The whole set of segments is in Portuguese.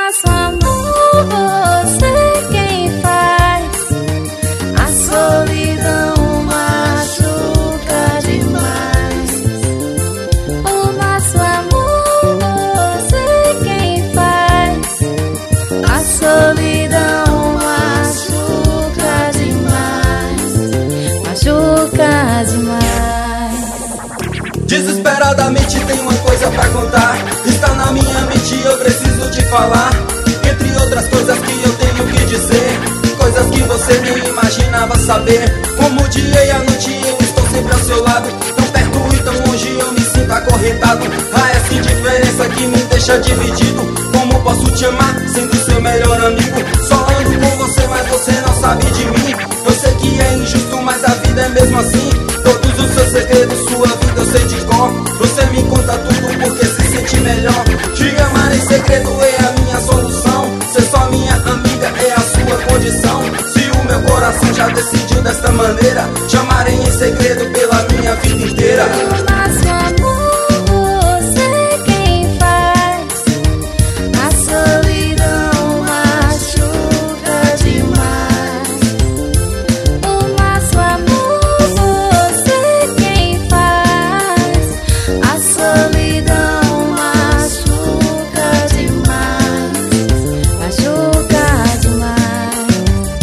nosso amor, você quem faz. A solidão machuca demais. O nosso amor, você quem faz. A solidão machuca demais. Machuca demais. Desesperadamente tem uma coisa pra contar. Está na minha mente e eu preciso te falar. Entre outras coisas que eu tenho que dizer, coisas que você nem imaginava saber. Como o dia e a noite eu estou sempre ao seu lado, tão perto e tão longe eu me sinto acorrentado. A essa indiferença que me deixa dividido. Como posso te amar sendo seu melhor amigo? Só ando com você mas você não sabe de mim. Eu sei que é injusto mas a vida é mesmo assim. Todos os seus segredos, sua vida eu sei de cor. Você me conta tudo porque se sente melhor. Te amar em segredo é a minha solução. Ser só minha amiga é a sua condição. Se o meu coração já decidiu desta maneira, te amarei em segredo pela minha vida inteira. Nosso amor, você quem faz. A solidão machuca demais. O nosso amor, você quem faz. A solidão machuca demais. Machuca demais.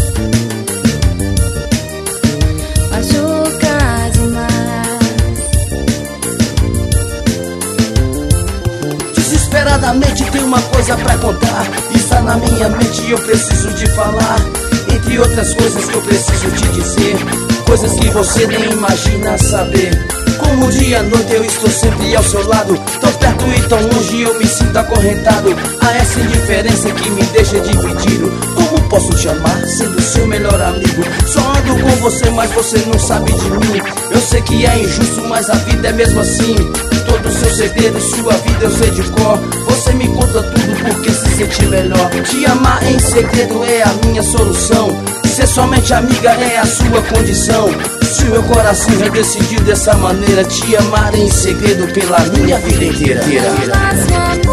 Machuca demais. Desesperadamente tem uma coisa pra contar. Está na minha mente e eu preciso te falar. Entre outras coisas que eu preciso te dizer, coisas que você nem imagina saber. Como dia e noite eu estou sempre ao seu lado, tão perto e tão longe eu me sinto acorrentado. A essa indiferença que me deixa dividido. Como posso te amar sendo seu melhor amigo? Só ando com você mas você não sabe de mim. Eu sei que é injusto mas a vida é mesmo assim. Todos os seus segredos, sua vida eu sei de cor. Você me conta tudo porque se sente melhor. Te amar em segredo é a minha solução. Ser somente amiga é a sua condição. Se o meu coração já decidiu dessa maneira, te amar em segredo pela minha vida inteira. Nosso amor.